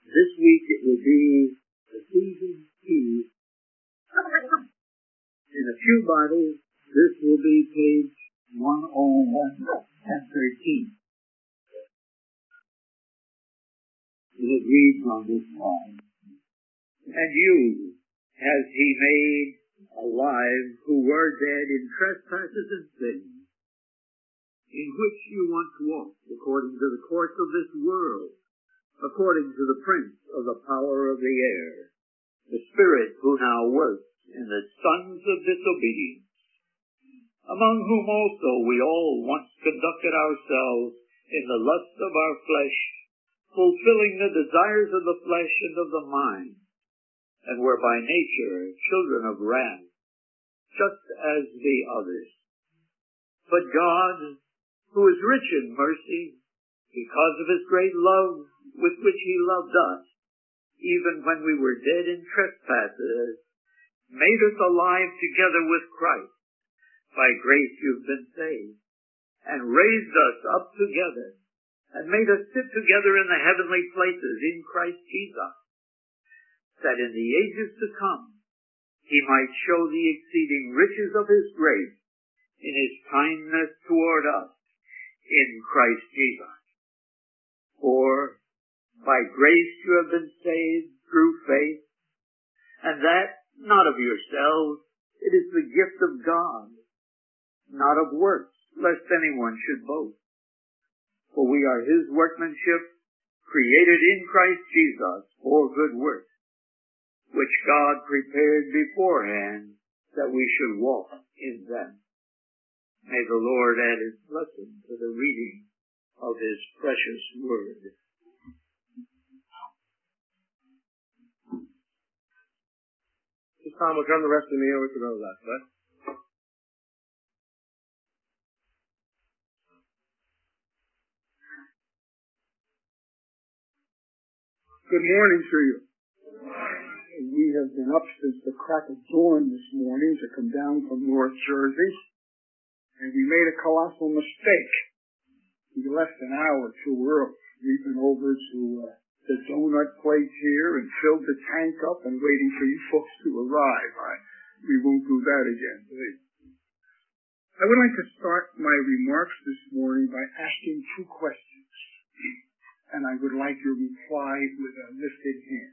This week it will be Ephesians 2. In a few Bibles, this will be page 101 and 13. It reads on this line, "And you has he made alive who were dead in trespasses and sins, in which you once walked according to the course of this world, according to the prince of the power of the air, the spirit who now works in the sons of disobedience, among whom also we all once conducted ourselves in the lusts of our flesh, fulfilling the desires of the flesh and of the mind, and were by nature children of wrath, just as the others. But God, who is rich in mercy, because of his great love with which he loved us, even when we were dead in trespasses, made us alive together with Christ. By grace you've been saved, and raised us up together, and made us sit together in the heavenly places in Christ Jesus, that in the ages to come he might show the exceeding riches of his grace in his kindness toward us in Christ Jesus. For by grace you have been saved through faith, and that not of yourselves, it is the gift of God, not of works, lest anyone should boast. For we are his workmanship, created in Christ Jesus for good works, which God prepared beforehand that we should walk in them." May the Lord add his blessing to the reading of his precious word. This time we'll turn the rest of the meeting over to Brother Les. Good morning to you. We have been up since the crack of dawn this morning to come down from North Jersey, and we made a colossal mistake. We left an hour too early. We've been over to the donut place here and filled the tank up and waiting for you folks to arrive. We won't do that again, please. I would like to start my remarks this morning by asking two questions, and I would like your reply with a lifted hand.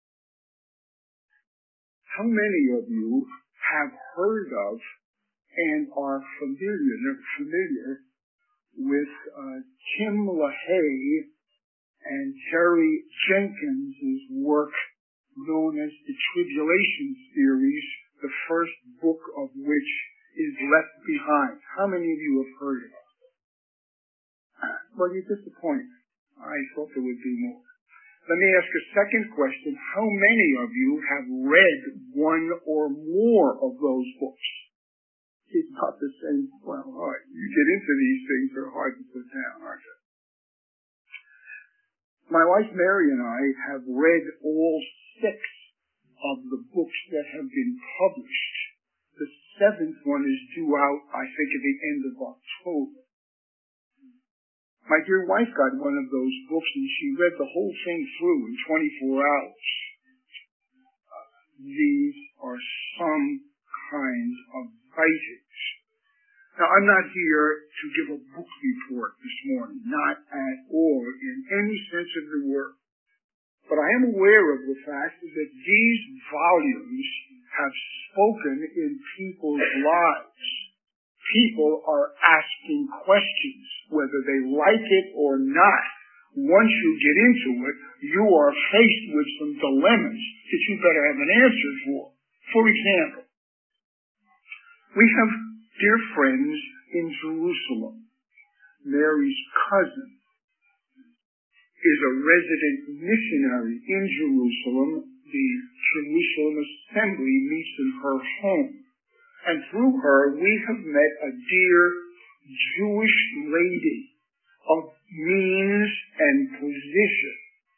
How many of you have heard of and are familiar with Tim LaHaye and Terry Jenkins' work known as the Tribulation Series, the first book of which is Left Behind? How many of you have heard of it? Well, you're disappointed. I thought there would be more. Let me ask a second question. How many of you have read one or more of those books? It's not the same. Well, all right. You get into these things, they're hard to put down, aren't they? My wife Mary and I have read all 6 of the books that have been published. The 7th one is due out, I think, at the end of October. My dear wife got one of those books and she read the whole thing through in 24 hours. These are some kinds of writings. Now, I'm not here to give a book report this morning, not at all in any sense of the word. But I am aware of the fact that these volumes have spoken in people's lives. People are asking questions, whether they like it or not. Once you get into it, you are faced with some dilemmas that you better have an answer for. For example, we have dear friends in Jerusalem. Mary's cousin is a resident missionary in Jerusalem. The Jerusalem Assembly meets in her home. And through her, we have met a dear Jewish lady of means and position.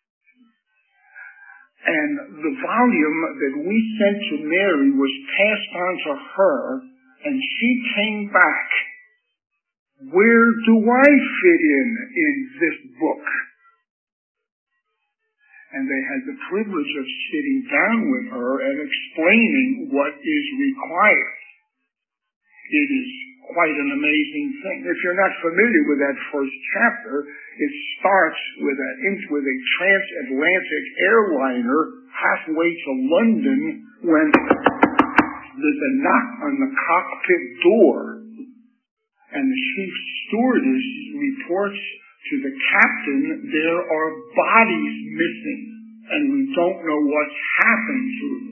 And the volume that we sent to Mary was passed on to her, and she came back. Where do I fit in this book? and they had the privilege of sitting down with her and explaining what is required. It is quite an amazing thing. If you're not familiar with that first chapter, it starts with a transatlantic airliner halfway to London when there's a knock on the cockpit door, and the chief stewardess reports to the captain there are bodies missing, and we don't know what's happened to them.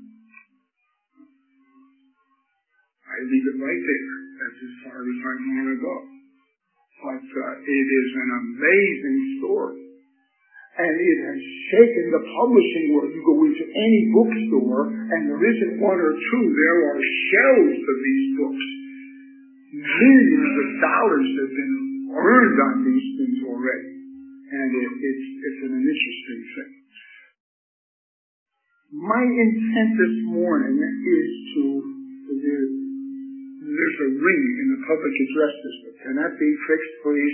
I leave it right there. That's as far as I want to go. But it is an amazing story. And it has shaken the publishing world. You go into any bookstore, and there isn't one or two. There are shelves of these books. Millions of dollars have been earned on these things already. And it's an interesting thing. My intent this morning is to... There's a ring in the public address system. Can that be fixed, please?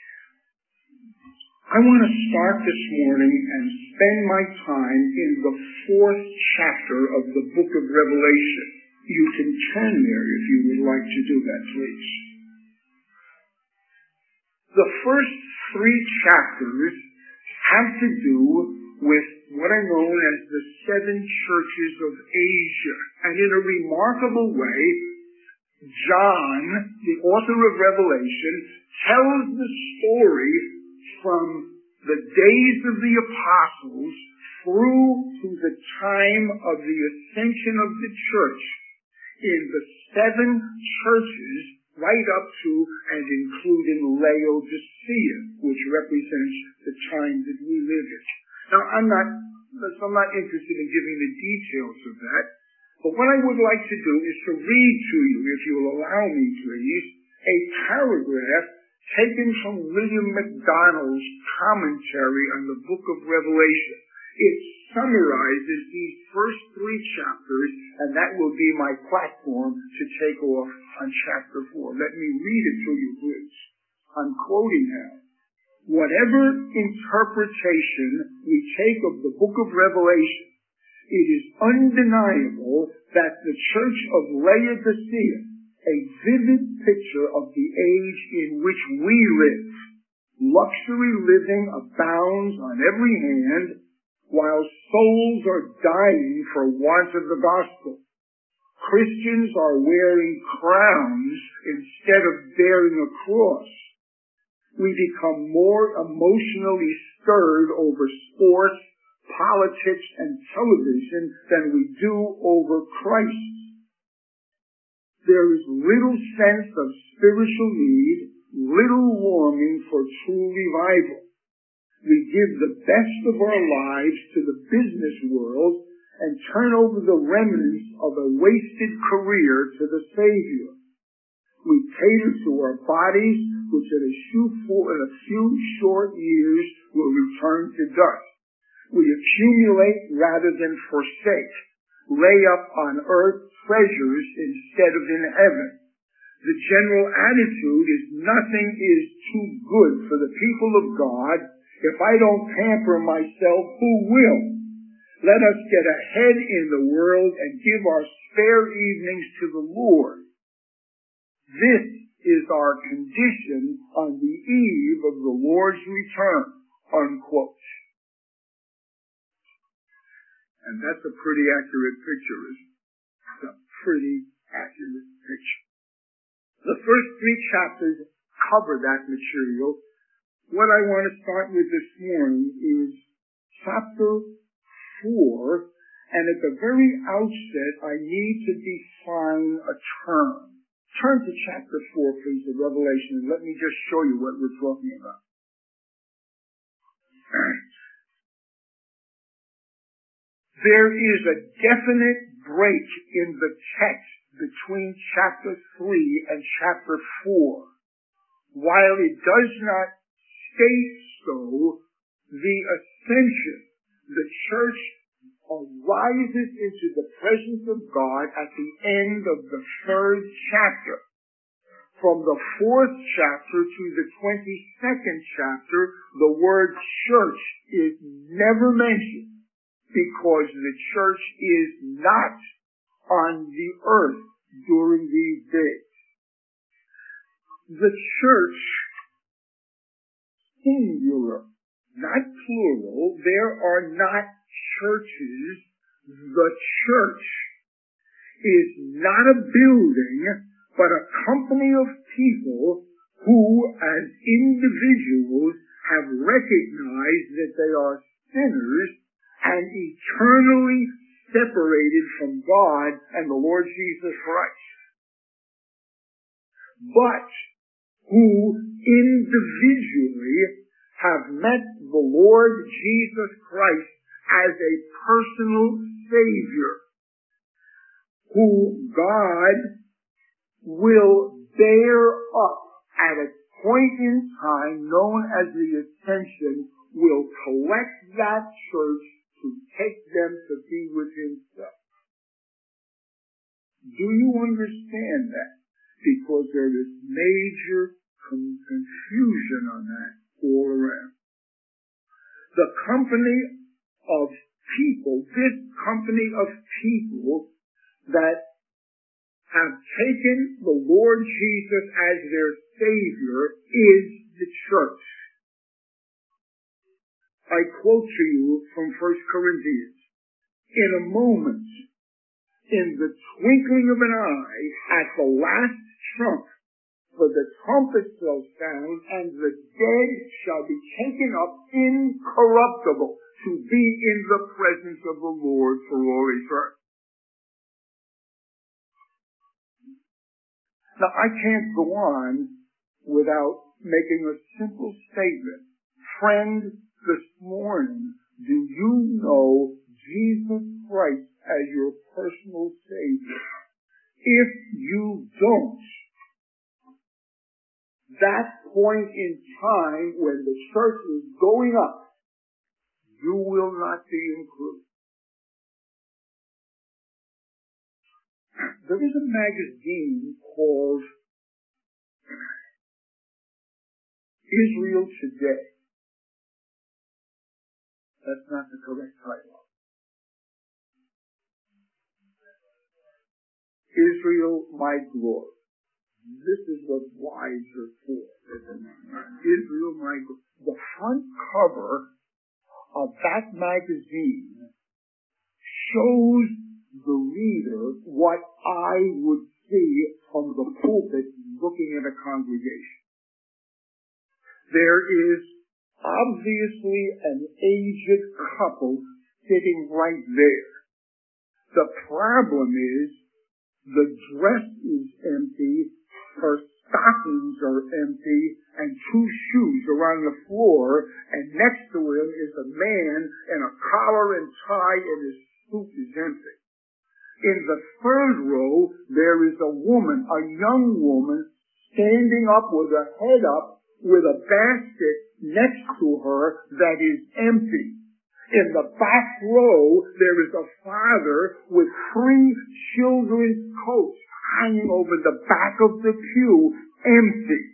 I want to start this morning and spend my time in the 4th chapter of the book of Revelation. You can turn there if you would like to do that, please. The first 3 chapters have to do with what are known as the 7 churches of Asia. And in a remarkable way, John, the author of Revelation, tells the story from the days of the apostles through to the time of the ascension of the church in the 7 churches right up to and including Laodicea, which represents the time that we live in. Now, I'm not interested in giving the details of that. But what I would like to do is to read to you, if you'll allow me please, a paragraph taken from William MacDonald's commentary on the book of Revelation. It summarizes these first 3 chapters, and that will be my platform to take off on chapter 4. Let me read it to you, please. I'm quoting now. Whatever interpretation we take of the book of Revelation, it is undeniable that the church of Laodicea, a vivid picture of the age in which we live, luxury living abounds on every hand, while souls are dying for want of the gospel. Christians are wearing crowns instead of bearing a cross. We become more emotionally stirred over sports, politics, and television than we do over Christ. There is little sense of spiritual need, little longing for true revival. We give the best of our lives to the business world and turn over the remnants of a wasted career to the Savior. We cater to our bodies, which in a few short years will return to dust. We accumulate rather than forsake, lay up on earth treasures instead of in heaven. The general attitude is nothing is too good for the people of God. If I don't pamper myself, who will? Let us get ahead in the world and give our spare evenings to the Lord. This is our condition on the eve of the Lord's return, unquote. And that's a pretty accurate picture, isn't it? It's a pretty accurate picture. The first 3 chapters cover that material. What I want to start with this morning is chapter 4, and at the very outset, I need to define a term. Turn to chapter 4, please, of Revelation, and let me just show you what we're talking about. There is a definite break in the text between chapter 3 and chapter 4. While it does not state so, the ascension, the church arises into the presence of God at the end of the 3rd chapter. from the 4th chapter to the 22nd chapter, the word church is never mentioned because the church is not on the earth during these days. The church, singular, not plural, there are not churches. The church is not a building, but a company of people who, as individuals, have recognized that they are sinners and eternally separated from God and the Lord Jesus Christ, but who individually have met the Lord Jesus Christ as a personal Savior, who God will bear up at a point in time known as the Ascension, will collect that church to take them to be with Himself. Do you understand that? Because there is major confusion on that all around. The company of people, this company of people that have taken the Lord Jesus as their Savior is the church. I quote to you from 1 Corinthians. In a moment, in the twinkling of an eye, at the last trump, for the trumpet shall sound, and the dead shall be taken up incorruptible to be in the presence of the Lord for all eternity. Now, I can't go on without making a simple statement. Friend, this morning, do you know Jesus Christ as your personal Savior? If you don't, that point in time when the church is going up, you will not be included. There is a magazine called Israel Today. That's not the correct title. Israel, My Glory. This is what wives are for. Israel, My Glory. The front cover of that magazine shows the reader what I would see from the pulpit looking at a congregation. There is obviously an aged couple sitting right there. The problem is the dress is empty, her stockings are empty, and 2 shoes are on the floor, and next to him is a man in a collar and tie, and his suit is empty. In the 3rd row, there is a woman, a young woman, standing up with her head up, with a basket next to her that is empty. In the back row, there is a father with 3 children's coats hanging over the back of the pew, empty.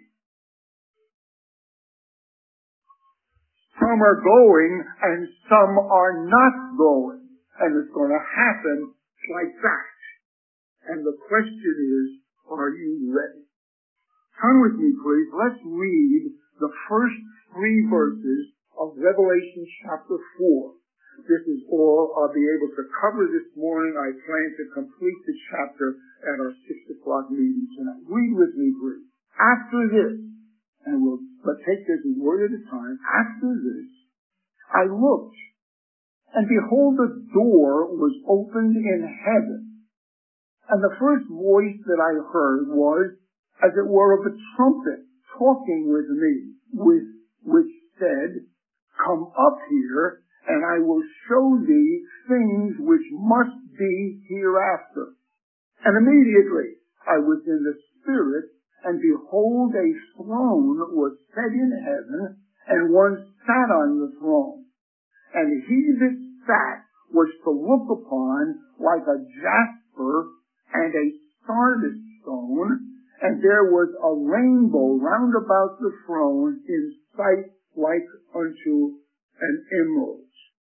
Some are going and some are not going. And it's going to happen like that. And the question is, are you ready? Turn with me, please. Let's read the first 3 verses of Revelation chapter 4. This is all I'll be able to cover this morning. I plan to complete the chapter at our 6 o'clock meeting tonight. Read with me, please. After this, and we'll take this word at a time. After this, I looked, and behold, the door was opened in heaven. And the first voice that I heard was, as it were, of a trumpet talking with me, which said, "Come up here, and I will show thee things which must be hereafter." And immediately I was in the Spirit, and behold, a throne was set in heaven, and one sat on the throne. And he that sat was to look upon like a jasper and a sardis stone, And there was a rainbow round about the throne in sight like unto an emerald.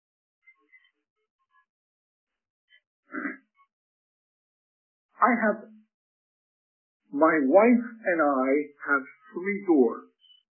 My wife and I have 3 daughters.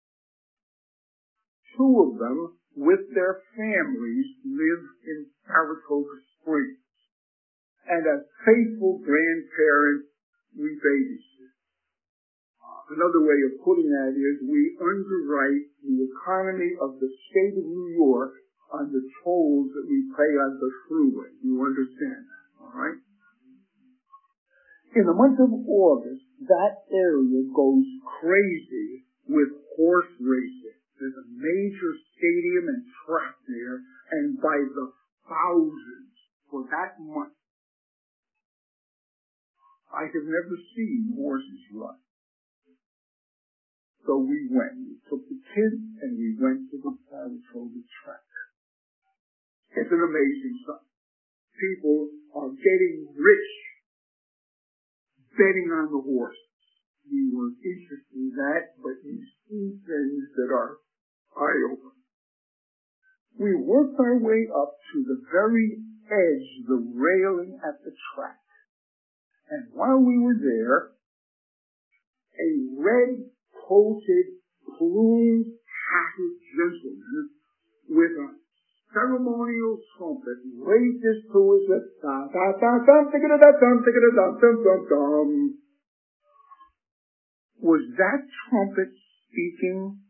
2 of them, with their families, live in Saratoga Springs. And as faithful grandparents, we babysit. Another way of putting that is we underwrite the economy of the state of New York on the tolls that we pay on the freeway. You understand that, all right? In the month of August, that area goes crazy with horse racing. There's a major stadium and track there, and by the thousands for that month. I have never seen horses run. So we went. We took the kids and we went to the Saratoga track. It's an amazing sight. People are getting rich betting on the horses. We were interested in that, but you see things that are eye-opening. We worked our way up to the very edge, the railing at the track. And while we were there, a red-coated, plumed-hatted gentleman with a ceremonial trumpet raised his to his lips. Was that trumpet speaking?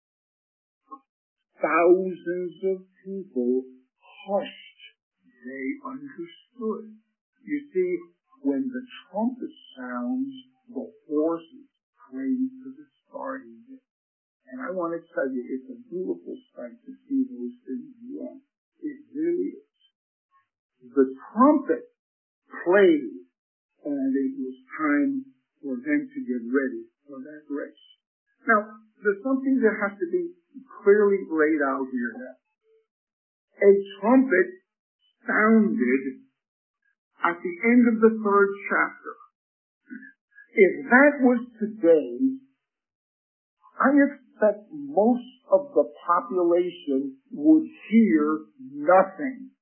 Thousands of people hushed. They understood. You see, when the trumpet sounds, the horses praise to the starting bit. And I want to tell you, it's a beautiful sight to see those things run. It really is. The trumpet played, and it was time for them to get ready for that race. Now, there's something that has to be clearly laid out here now. A trumpet sounded at the end of the 3rd chapter. If that was today, I expect most of the population would hear nothing.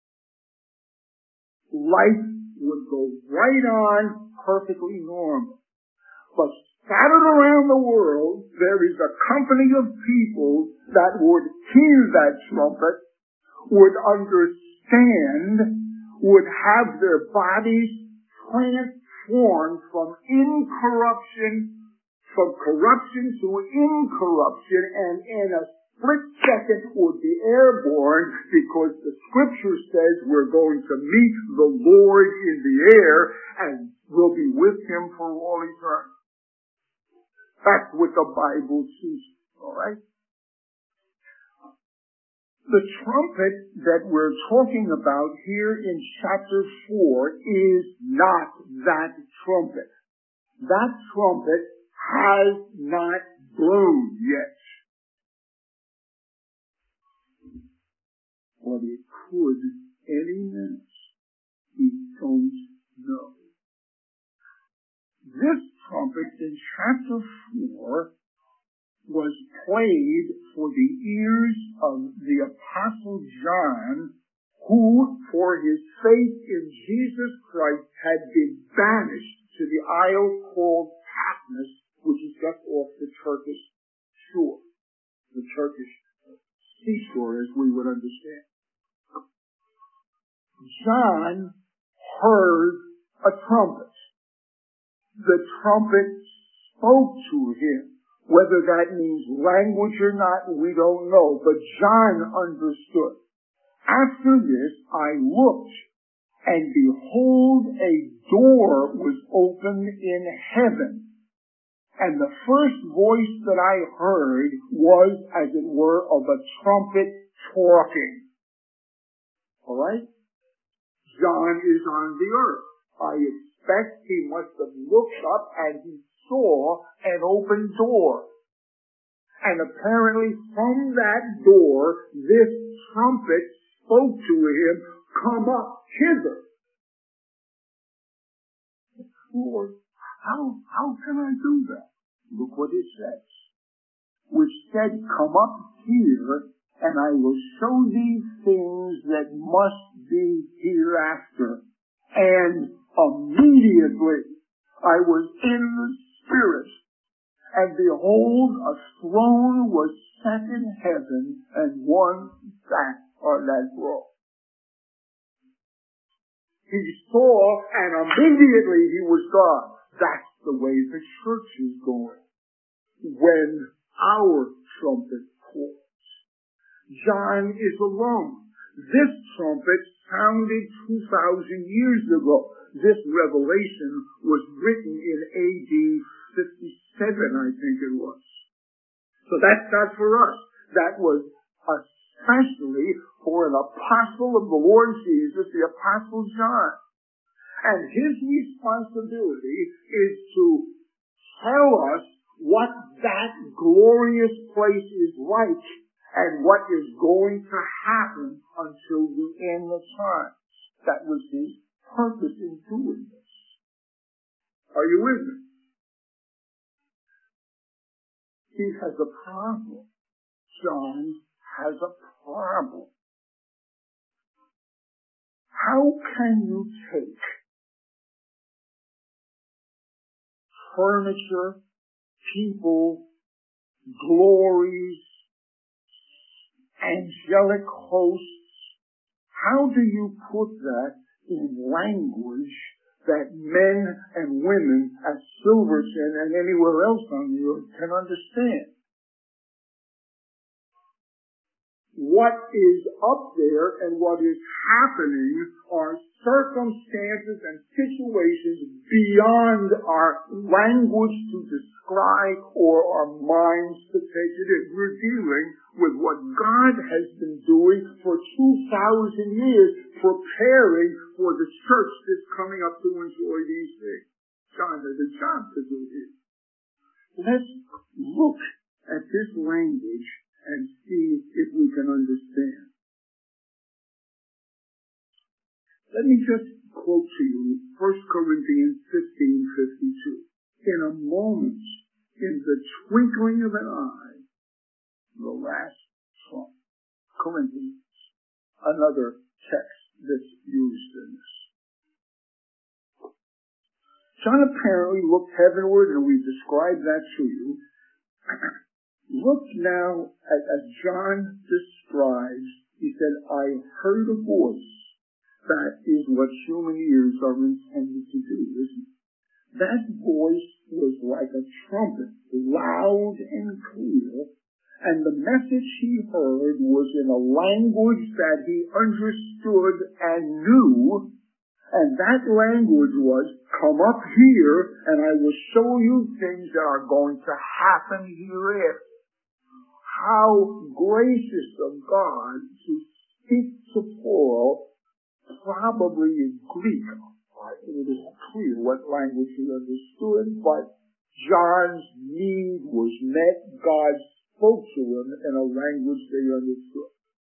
Life would go right on perfectly normal. But scattered around the world, there is a company of people that would hear that trumpet, would understand, would have their bodies transformed from corruption to incorruption, and in a split second would be airborne, because the scripture says we're going to meet the Lord in the air and we'll be with him for all eternity. That's what the Bible teaches, all right? The trumpet that we're talking about here in chapter 4 is not that trumpet. That trumpet has not blown yet. But it could any minute. We don't know. This trumpet in chapter 4 was played for the ears of the Apostle John, who, for his faith in Jesus Christ, had been banished to the isle called Patmos, which is just off the Turkish shore, the Turkish seashore, as we would understand. John heard a trumpet. The trumpet spoke to him. Whether that means language or not, we don't know, but John understood. After this, I looked, and behold, a door was opened in heaven. And the first voice that I heard was, as it were, of a trumpet talking. All right? John is on the earth. I expect he must have looked up and he saw an open door. And apparently from that door, this trumpet spoke to him, "Come up hither." Lord, How can I do that? Look what it says. Which said, come up here, and I will show thee things that must be hereafter. And immediately I was in the Spirit, and behold, a throne was set in heaven, and one sat on that throne. He saw, and immediately he was gone. That's the way the church is going. When our trumpet calls, John is alone. This trumpet sounded 2,000 years ago. This revelation was written in AD 57, I think it was. So that's not for us. That was especially for an apostle of the Lord Jesus, the Apostle John. And his responsibility is to tell us what that glorious place is like and what is going to happen until the end of time. That was his purpose in doing this. Are you with me? He has a problem. John has a problem. How can you take furniture, people, glories, angelic hosts, how do you put that in language that men and women at Silverton and anywhere else on the earth can understand? What is up there and what is happening are circumstances and situations beyond our language to describe or our minds to take it in. We're dealing with what God has been doing for 2,000 years, preparing for the church that's coming up to enjoy these things. John has a job to do here. Let's look at this language and see if we can understand. Let me just quote to you 1 Corinthians 15:52. In a moment, in the twinkling of an eye, the last trump. Corinthians, another text that's used in this. John apparently looked heavenward, and we described that to you. Look now as John describes. He said, I heard a voice. That is what human ears are intended to do, isn't it? That voice was like a trumpet, loud and clear, and the message he heard was in a language that he understood and knew, and that language was, come up here and I will show you things that are going to happen hereafter. How gracious of God to speak to Paul, probably in Greek. It is clear what language he understood, but John's need was met. God spoke to him in a language they understood.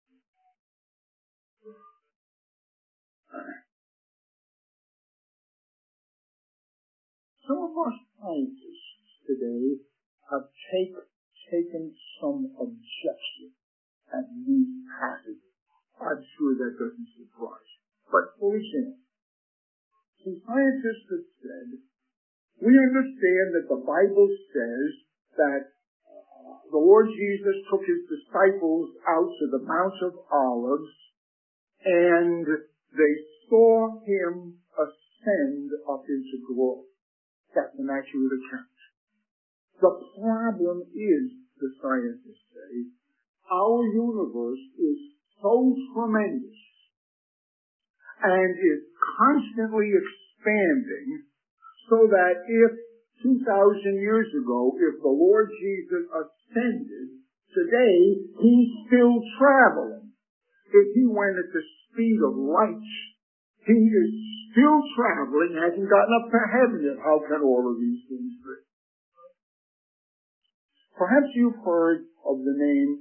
Some of our scientists today have taken some objection at these passages. I'm sure that doesn't surprise you. But for example, some scientists have said, we understand that the Bible says that the Lord Jesus took his disciples out to the Mount of Olives and they saw him ascend up into glory. That's an accurate account. The problem is, the scientists say, our universe is so tremendous and is constantly expanding so that if 2,000 years ago, if the Lord Jesus ascended, today he's still traveling. If he went at the speed of light, he is still traveling, hasn't gotten up to heaven yet. How can all of these things be? Perhaps you've heard of the name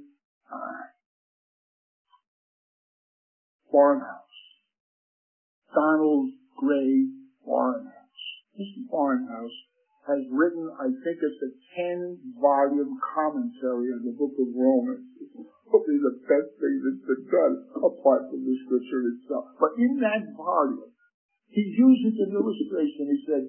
Barnhouse. Donald Gray Barnhouse. Mr. Barnhouse has written, I think it's a 10-volume commentary on the book of Romans. It's probably the best thing that's been done, apart from the scripture itself. But in that volume, he uses an illustration. He said,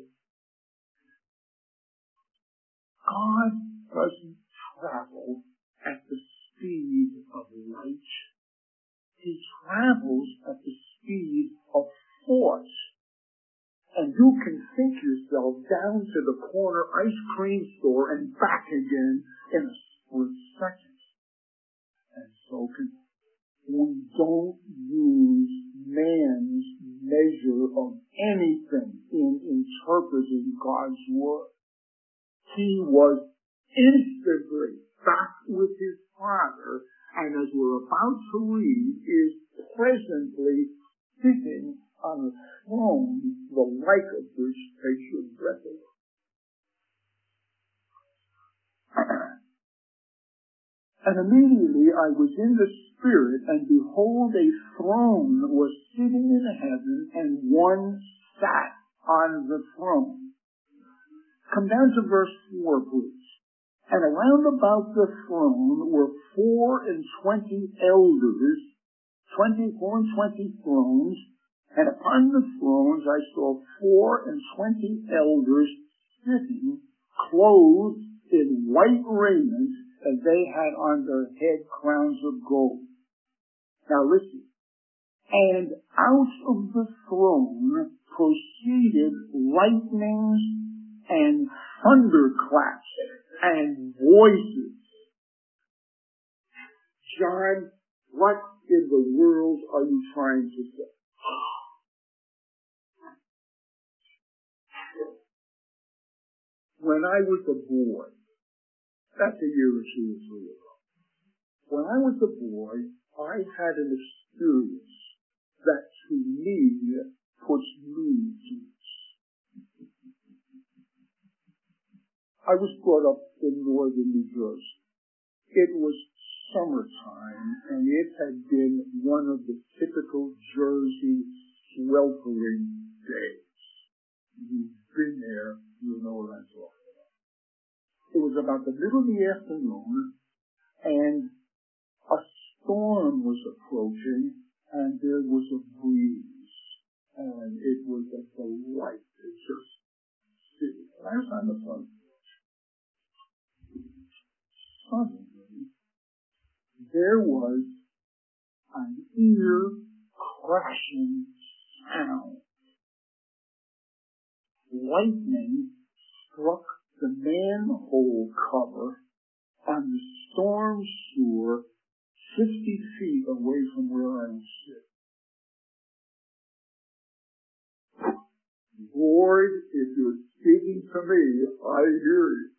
God doesn't travel at the speed of light. He travels at the speed of force. And you can think yourself down to the corner ice cream store and back again in a split second. And so we don't use man's measure of anything in interpreting God's word. He was instantly back with his Father, and as we're about to read, is presently sitting on a throne, the like of which takes your breath away. And immediately I was in the Spirit, and behold, a throne was sitting in heaven, and one sat on the throne. Come down to verse 4, please. And around about the throne were 24 elders, 24 and 20 thrones, and upon the thrones I saw 24 elders sitting, clothed in white raiment, and they had on their head crowns of gold. Now listen. And out of the throne proceeded lightnings and thunderclaps and voices. John, what in the world are you trying to say? When I was a boy, that's a year or two or three ago. When I was a boy, I had an experience that to me puts me to use. I was brought up in northern New Jersey. It was summertime, and it had been one of the typical Jersey sweltering days. You've been there, you know what I'm talking about. It was about the middle of the afternoon, and a storm was approaching, and there was a breeze, and it was a delight to just sit. I was on the front porch. Suddenly, there was an ear-crashing sound. Lightning struck the manhole cover on the storm sewer 50 feet away from where I was sitting. Lord, if you're speaking to me, I hear you.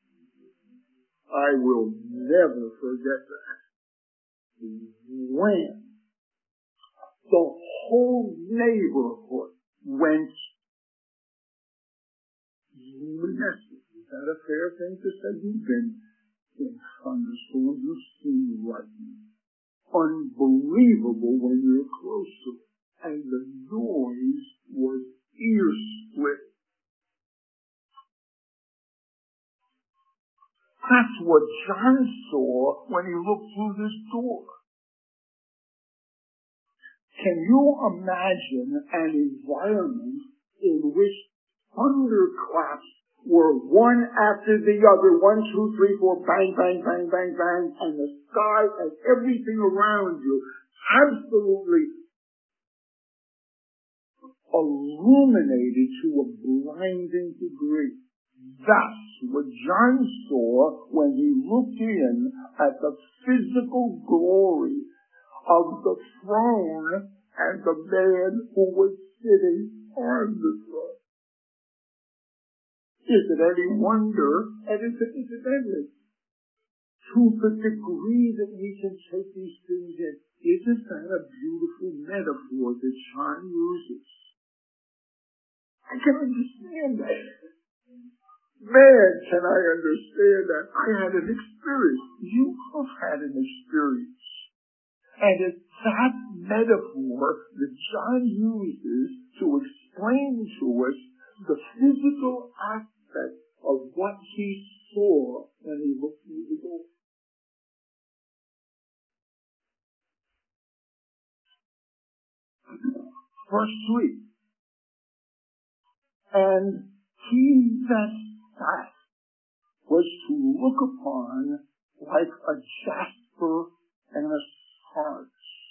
I will never forget that. When the whole neighborhood went luminescent. Is that a fair thing to say? You've been in thunderstorms, you've seen lightning. Unbelievable when you're close to it. And the noise was ear-splitting. That's what John saw when he looked through this door. Can you imagine an environment in which thunderclaps were one after the other, 1, 2, 3, 4, bang, bang, bang, bang, bang, and the sky and everything around you absolutely illuminated to a blinding degree. That's what John saw when he looked in at the physical glory of the throne and the man who was sitting on the throne. Is it any wonder, and is it incidentally, to the degree that we can take these things in, isn't that a beautiful metaphor that John uses? I can understand that. Man, can I understand that? I had an experience. You have had an experience. And it's that metaphor that John uses to explain to us the physical aspect of what he saw when he looked through the door. Verse 3. And he that sat was to look upon like a jasper and a sardius.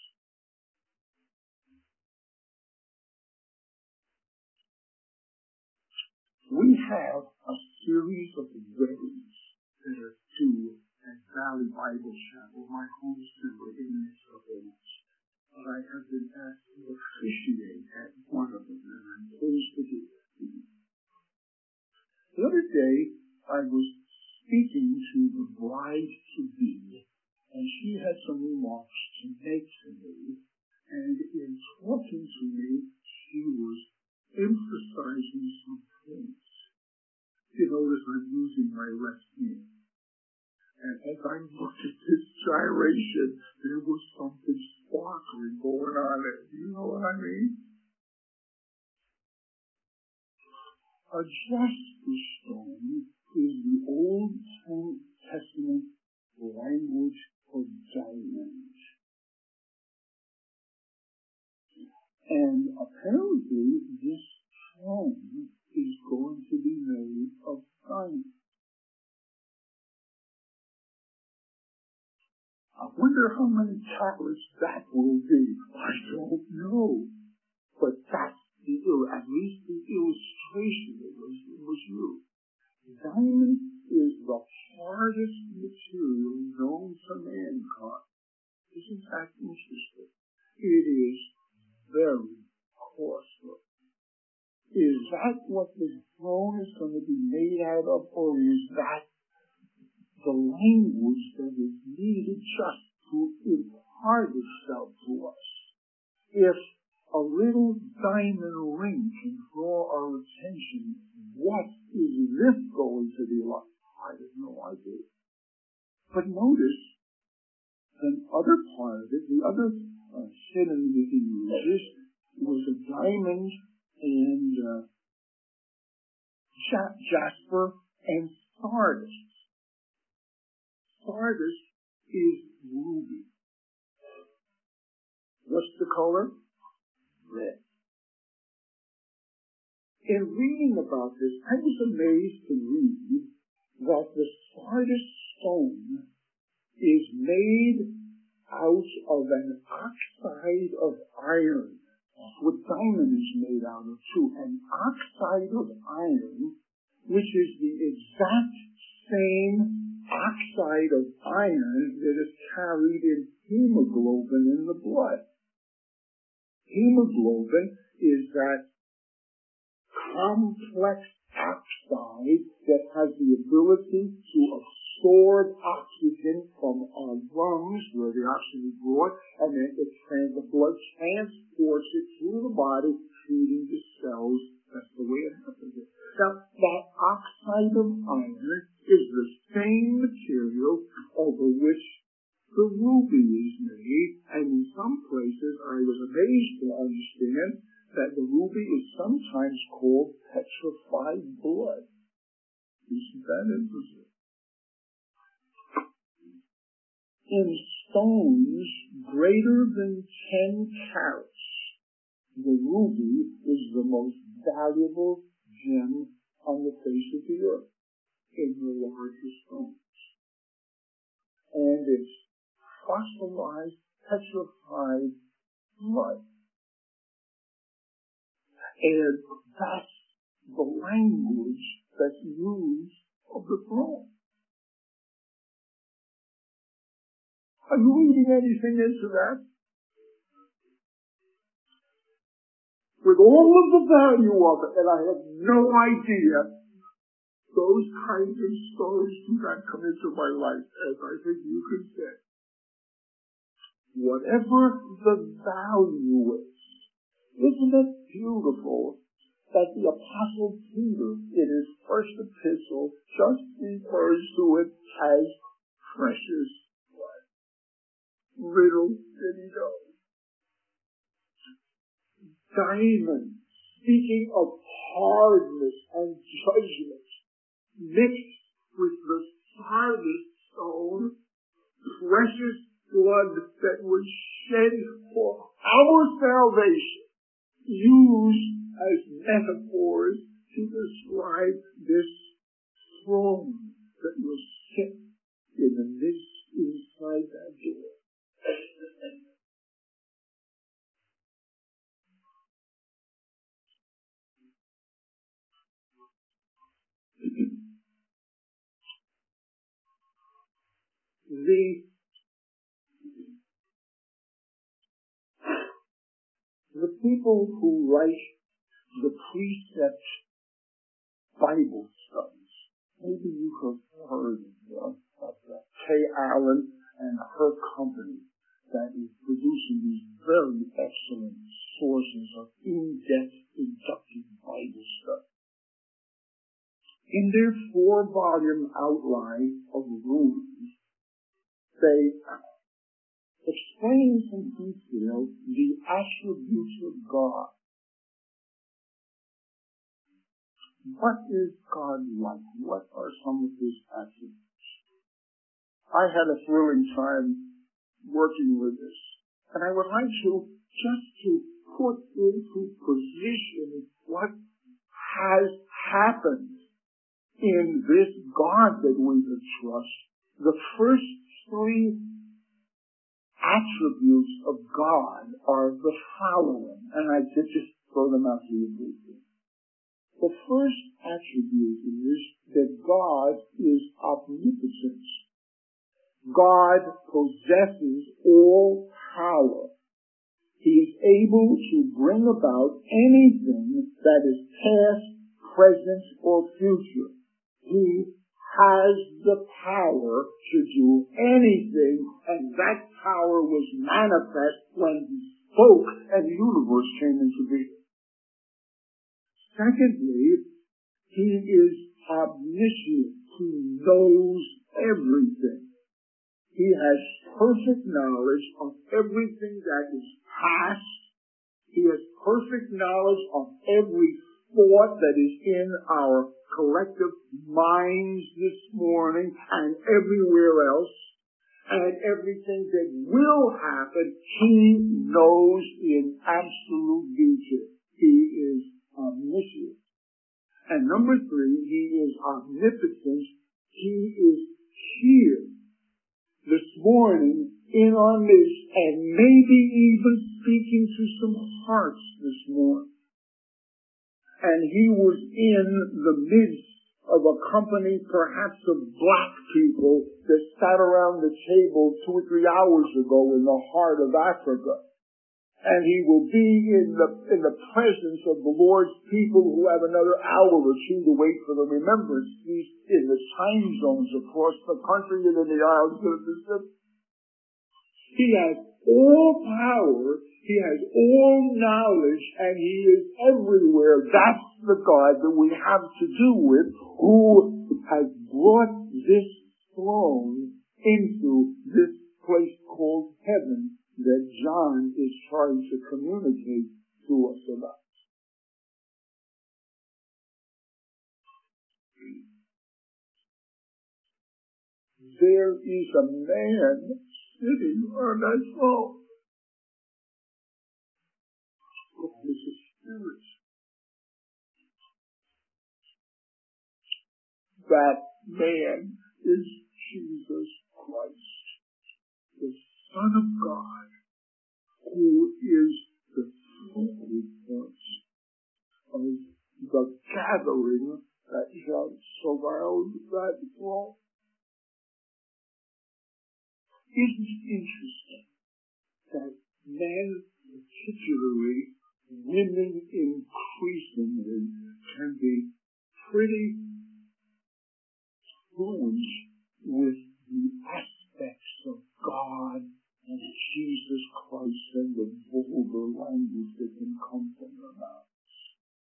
We have a series of weddings that are due at Valley Bible Chapel, my home center in Mesa Beach. I have been asked to officiate at one of them, and I'm pleased to do that. The other day, I was speaking to the bride-to-be, and she had some remarks to make to me, and in talking to me, she was emphasizing some things. You notice I'm using my left hand. And as I looked at this gyration, there was something sparkling going on there. Do you know what I mean? A jasper stone is the Old Testament language for diamond. And apparently this stone is going to be made of diamond. I wonder how many carats that will be. I don't know. But that's at least the illustration that was used. Diamond is the hardest material known to mankind. Isn't that interesting? It is very costly. Is that what the throne is going to be made out of, or is that the language that is needed just to impart itself to us? If a little diamond ring can draw our attention, what is this going to be like? I have no idea. But notice, the other part of it, the other synonym that he uses was a diamond and jasper and sardis. Sardis is ruby. What's the color? Red. In reading about this, I was amazed to read that the sardis stone is made out of an oxide of iron. What diamond is made out of too. An oxide of iron, which is the exact same oxide of iron that is carried in hemoglobin in the blood. Hemoglobin is that complex oxide that has the ability to absorb oxygen from our lungs, where the oxygen is brought, and then the blood transports it through the body, feeding the cells. That's the way it happens. Now, that oxide of iron is the same material over which the ruby is made, and in some places I was amazed to understand that the ruby is sometimes called petrified blood. Isn't that interesting? In stones greater than 10 carats, the ruby is the most valuable gem on the face of the earth in the larger stones. And it's fossilized, petrified blood. And that's the language that's used of the throne. Are you reading anything into that? With all of the value of it, and I have no idea, those kinds of stories do not come into my life, as I think you can say. Whatever the value is, isn't it beautiful that the Apostle Peter, in his first epistle, just refers to it as precious blood? Little did he know. Diamond, speaking of hardness and judgment, mixed with the sardis stone, precious blood that was shed for our salvation, used as metaphors to describe this throne that was set in the midst inside that door. The people who write the precept Bible studies, maybe you have heard of Kay Allen and her company that is producing these very excellent sources of in-depth inductive Bible study. In their 4-volume outline of rules, they explain in detail the attributes of God. What is God like? What are some of his attributes? I had a thrilling time working with this, and I would like to put into position what has happened in this God that we trust. The first 3 attributes of God are the following, and I just throw them out to you briefly. The first attribute is that God is omnipotent. God possesses all power. He is able to bring about anything that is past, present, or future. He has the power to do anything, and that power was manifest when he spoke and the universe came into being. Secondly, he is omniscient. He knows everything. He has perfect knowledge of everything that is past. He has perfect knowledge of every thought that is in our collective minds this morning and everywhere else, and everything that will happen, he knows in absolute detail. He is omniscient. And number 3, he is omnipotent. He is here this morning in our midst, and maybe even speaking to some hearts this morning. And he was in the midst of a company perhaps of black people that sat around the table 2 or 3 hours ago in the heart of Africa. And he will be in the presence of the Lord's people who have another hour or 2 to wait for the remembrance feast in the time zones across the country and in the islands of the Pacific. He has all power, he has all knowledge, and he is everywhere. That's the God that we have to do with, who has brought this throne into this place called heaven that John is trying to communicate to us about. There is a man sitting on that throne. God is a spirit. That man is Jesus Christ, the Son of God, who is the focal point of the gathering that shall surround that throne. Isn't it interesting that men, particularly women increasingly, can be pretty fluent with the aspects of God and Jesus Christ and the vulgar language that can come from their mouths?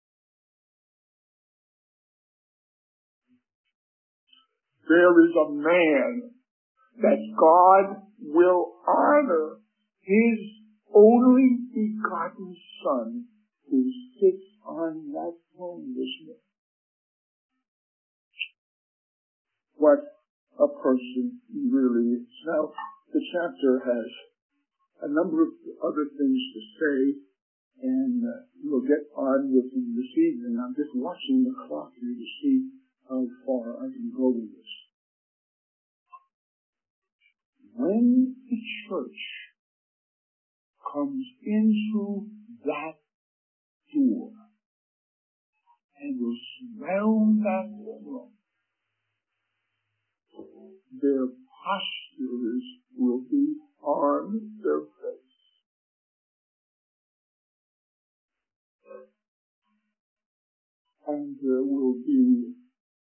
There is a man that God will honor, his only begotten Son, who sits on that throne this morning. question really is. Now, the chapter has a number of other things to say, and we'll get on with them this evening. I'm just watching the clock here to see how far I can go with this. When the church comes into that door and will surround that throne, their postures will be on their face. And there will be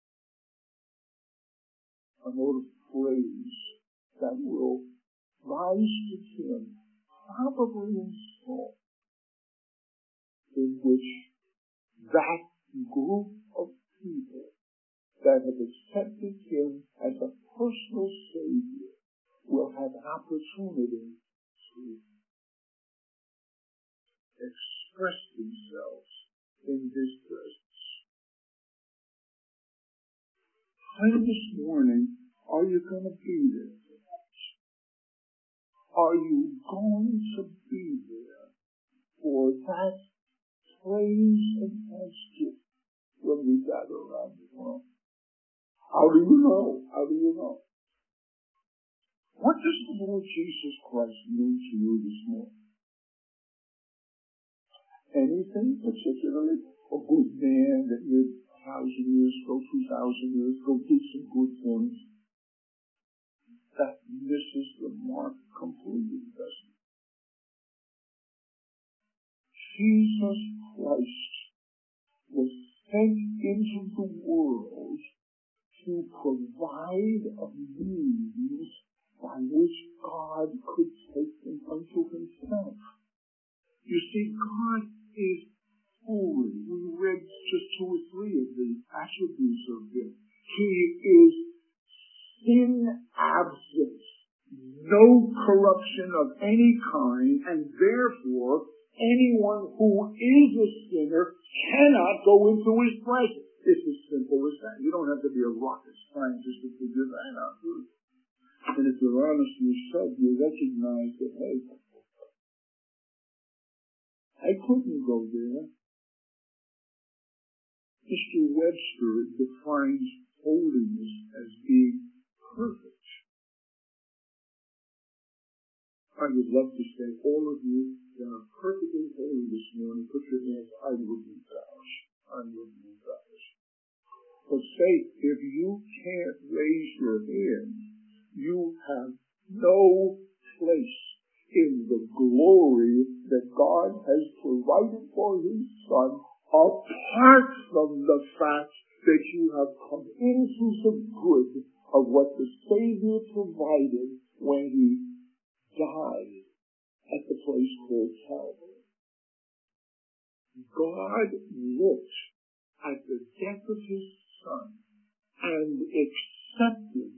a note of praise that will rise to him, probably in song, in which that group of people that have accepted him as a personal Savior will have opportunity to express themselves in his presence. When this morning, are you going to be there? Are you going to be there for that praise and thanksgiving when we gather around the throne? How do you know? How do you know? What does the Lord Jesus Christ mean to you this morning? Anything particularly? A good man that lived 1,000 years ago, 2,000 years ago, did some good things. That misses the mark completely, doesn't it? Jesus Christ was sent into the world to provide a means by which God could take them unto himself. You see, God is holy. We read just 2 or 3 of the attributes of him. He is sin absent, no corruption of any kind, and therefore anyone who is a sinner cannot go into his presence. It's as simple as that. You don't have to be a rocket scientist to figure that out. And if you're honest with yourself, you recognize that, hey, I couldn't go there. Mr. Webster defines holiness as being perfect. I would love to say, all of you that are perfectly holy this morning, put your hands, I would be gosh. I would be gosh. But say, if you can't raise your hand, you have no place in the glory that God has provided for his Son, apart from the fact that you have come into the good of what the Savior provided when he died at the place called Calvary. God looked at the death of his Son and accepted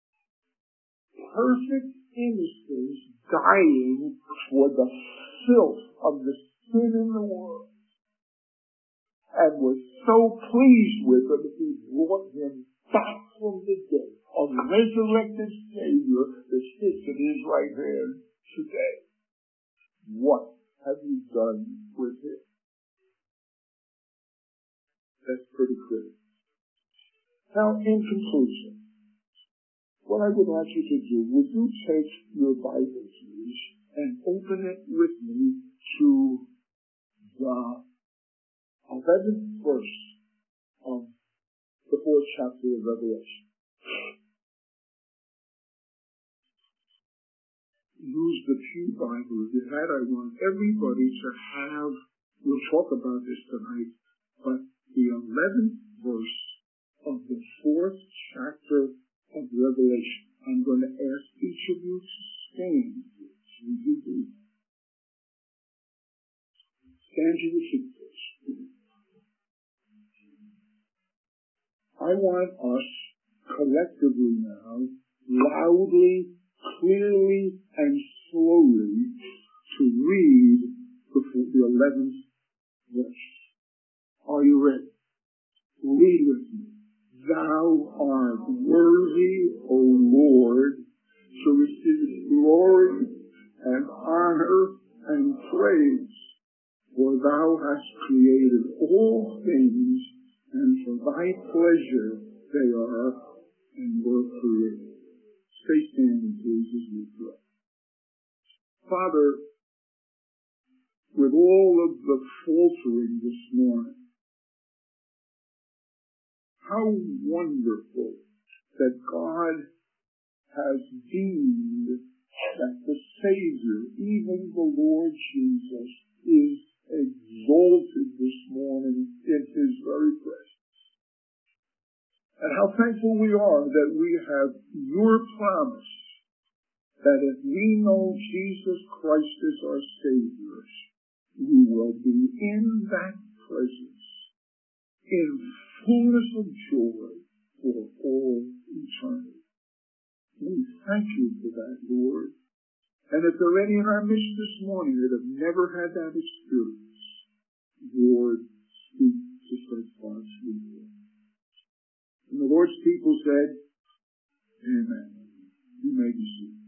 perfect innocence dying for the filth of the sin in the world, and was so pleased with him that he brought him back from the dead, a resurrected Savior that sits at his right hand today. What have you done with him? That's pretty critical. Now, in conclusion, what I would like you to do, would you take your Bible, please, and open it with me to the 11th verse of the 4th chapter of Revelation. Use the Pew Bible. If you had, I want everybody to have, we'll talk about this tonight, but the 11th verse of the 4th chapter of Revelation. I'm going to ask each of you to stand. Would you do? Stand to your feet, please. I want us collectively now, loudly, clearly, and slowly to read the 11th verse. Are you ready? Read with me. Thou art worthy, O Lord, to receive glory and honor and praise, for thou hast created all things, and for thy pleasure they are and were created. Stay standing, please, as we pray. Father, with all of the faltering this morning, how wonderful that God has deemed that the Savior, even the Lord Jesus, is exalted this morning in His very presence. And how thankful we are that we have your promise that if we know Jesus Christ as our Savior, we will be in that presence in fullness of joy for all eternity. We thank you for that, Lord. And if there are any in our midst this morning that have never had that experience, Lord, speak to such hearts, we pray. And the Lord's people said, Amen. You may be seated.